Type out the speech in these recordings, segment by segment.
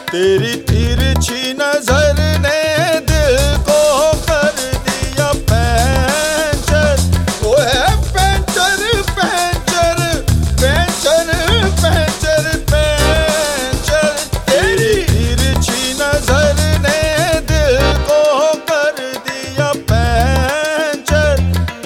तेरी तिरछी नजर ने दिल को कर दिया पैंचर। ओए puncture puncture puncture puncture puncture. तेरी तिरछी नजर ने दिल को कर दिया पैंचर।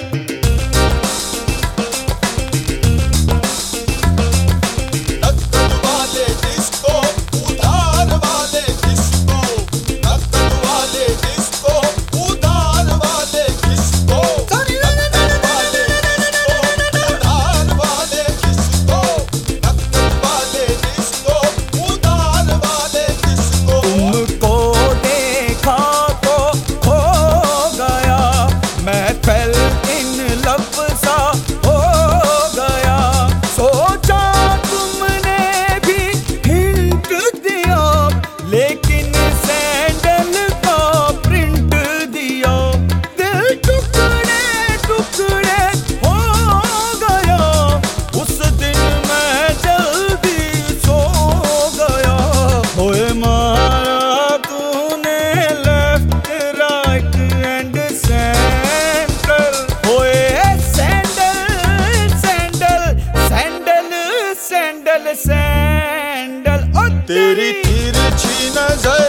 नक्कल वाले डिस्को उधार वाले डिस्को, नक्कल वाले डिस्को उधार वाले डिस्को, नक्कल वाले डिस्को उधार वाले डिस्को, नक्कल वाले डिस्को उधार वाले डिस्को। तुमको देखा तो खो गया, मैं फेल इन लव सा हो गया। सोचा तुमने भी हिंट दिया, लेकिन सैंडल का प्रिंट दिया। दिल टुकड़े टुकड़े हो गया, उस दिन मैं जल्दी सो गया। होए मारा तूने लेफ्ट राइट एंड सेंट्रल। होए sandal sandal sandal sandal sandal. तेरी तिरछी नजर